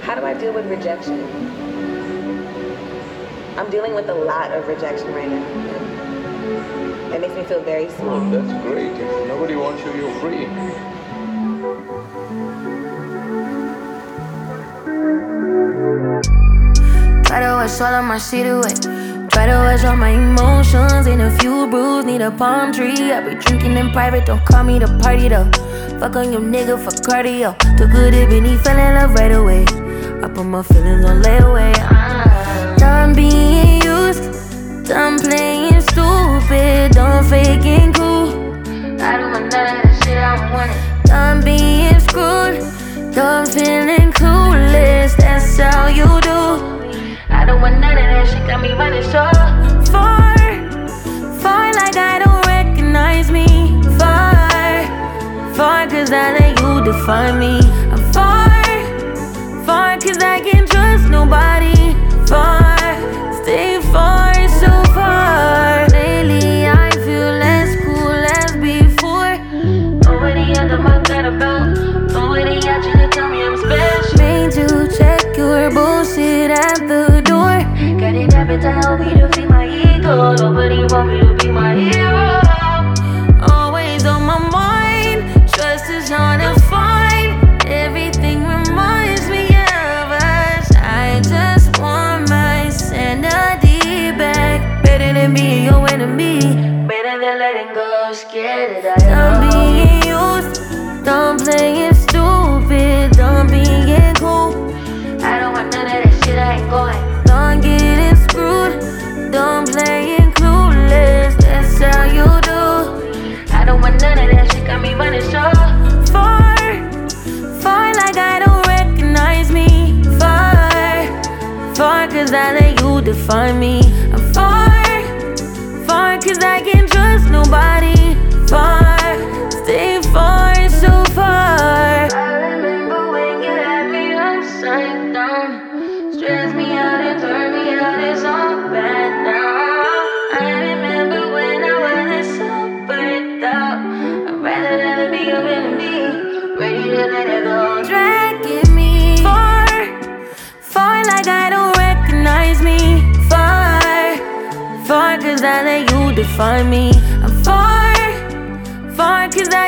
How do I deal with rejection? I'm dealing with a lot of rejection right now. It makes me feel very small. Well, that's great. If nobody wants you, you're free. Try to wash all of my shit away. Try to wash all my emotions in a few brews. Need a palm tree. I be drinking in private. Don't call me to party though. Fuck on your nigga for cardio. Too good if he fell in love right away. I put my feelings on layaway. Done being used. Done playing stupid. Done faking cool. I don't want none of that shit. I'm wanting. Done being screwed. Done feeling clueless. That's how you do. I don't want none of that shit, got me running so far. Far like I don't recognize me. Far cause I let you define me. I'm far cause I can't trust nobody. Far, stay far, so far. Lately I feel less cool as before. Nobody under my gut about. Nobody out you to tell me I'm special. Made you check your bullshit at the door. Got it happen to help me to feed my ego. Nobody want me to be my hero. Always on my mind. Trust is hard to find. Everything reminds me of us. I just want my sanity back. Better than being your enemy. Better than letting go. Scared that I am being used. Don't play it stupid. Don't being cool. I don't want none of that shit. I ain't going. Don't get screwed. Don't play it clueless. That's how you do. I don't want none of that shit. Got me running so far like I don't recognize me. Far cause I let you define me. I'm far cause I can't trust nobody. Far, stay far, so far. I remember when you had me upside down. Stress me out and turn me out, it's all bad now. I remember when I wasn't so burnt out. I'd rather never be your enemy. Ready to let it go. Dragging me far like I don't recognize me. Far cause I let you define me. I'm far cause I